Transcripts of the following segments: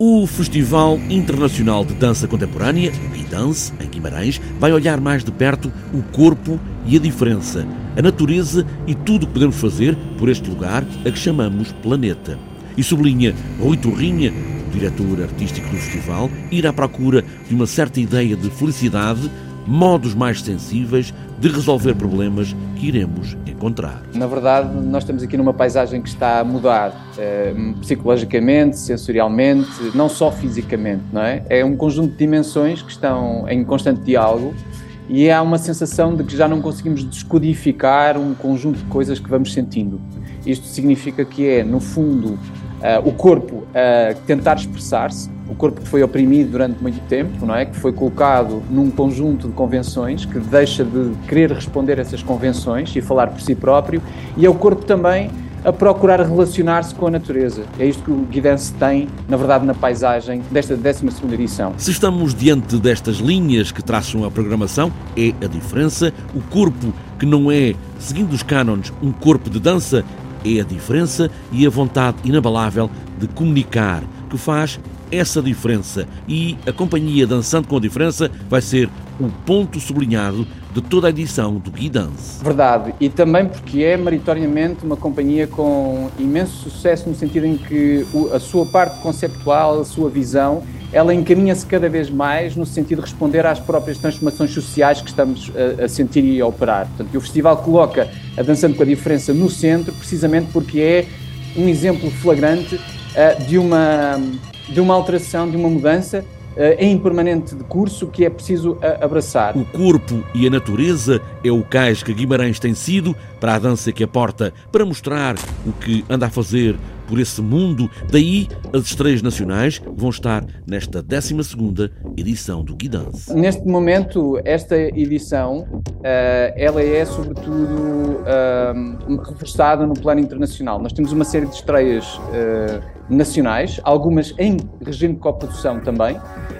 O Festival Internacional de Dança Contemporânea, o Guidance, em Guimarães, vai olhar mais de perto o corpo e a diferença, a natureza e tudo o que podemos fazer por este lugar a que chamamos planeta. E sublinha Rui Torrinha, o diretor artístico do festival, ir à procura de uma certa ideia de felicidade, modos mais sensíveis de resolver problemas que iremos encontrar. Na verdade, nós estamos aqui numa paisagem que está a mudar psicologicamente, sensorialmente, não só fisicamente, não é? É um conjunto de dimensões que estão em constante diálogo e há uma sensação de que já não conseguimos descodificar um conjunto de coisas que vamos sentindo. Isto significa que é, no fundo, o corpo a tentar expressar-se, o corpo que foi oprimido durante muito tempo, não é? Que foi colocado num conjunto de convenções, que deixa de querer responder a essas convenções e falar por si próprio, e é o corpo também a procurar relacionar-se com a natureza. É isto que o Guidance tem, na verdade, na paisagem desta 12ª edição. Se estamos diante destas linhas que traçam a programação, é a diferença, o corpo que não é, seguindo os cânones, um corpo de dança, é a diferença e a vontade inabalável de comunicar, que faz essa diferença. E a companhia Dançando com a Diferença vai ser o ponto sublinhado de toda a edição do Guidance. Verdade, e também porque é meritoriamente uma companhia com imenso sucesso no sentido em que a sua parte conceptual, a sua visão, ela encaminha-se cada vez mais no sentido de responder às próprias transformações sociais que estamos a sentir e a operar. Portanto, o festival coloca a Dançando com a Diferença no centro, precisamente porque é um exemplo flagrante de uma alteração, de uma mudança em permanente de curso que é preciso abraçar. O corpo e a natureza é o cais que Guimarães tem sido para a dança que aporta, para mostrar o que anda a fazer por esse mundo. Daí, as estreias nacionais vão estar nesta 12ª edição do Guidance. Neste momento, esta edição, ela é sobretudo reforçada no plano internacional. Nós temos uma série de estreias nacionais, algumas em regime de coprodução também,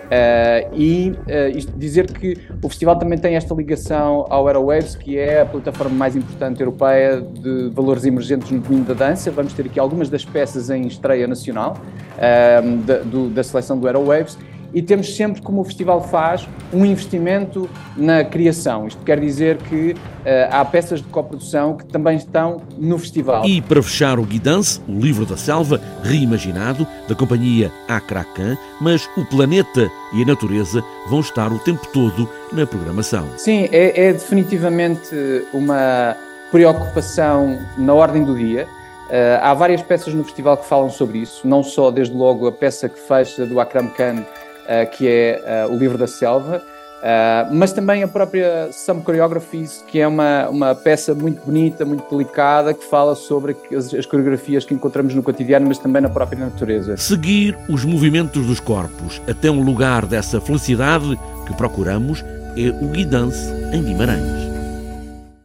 isto dizer que o festival também tem esta ligação ao Aerowaves, que é a plataforma mais importante europeia de valores emergentes no domínio da dança. Vamos ter aqui algumas das peças em estreia nacional da seleção do Aerowaves. E temos sempre, como o festival faz, um investimento na criação. Isto quer dizer que há peças de coprodução que também estão no festival. E para fechar o Guidance, o Livro da Selva, reimaginado, da companhia Akrakan, mas o planeta e a natureza vão estar o tempo todo na programação. Sim, é definitivamente uma preocupação na ordem do dia. Há várias peças no festival que falam sobre isso, não só, desde logo, a peça que fecha do Akram Khan, que é o Livro da Selva, mas também a própria Some Choreographies, que é uma peça muito bonita, muito delicada, que fala sobre as coreografias que encontramos no cotidiano, mas também na própria natureza. Seguir os movimentos dos corpos até um lugar dessa felicidade que procuramos é o Guidance em Guimarães.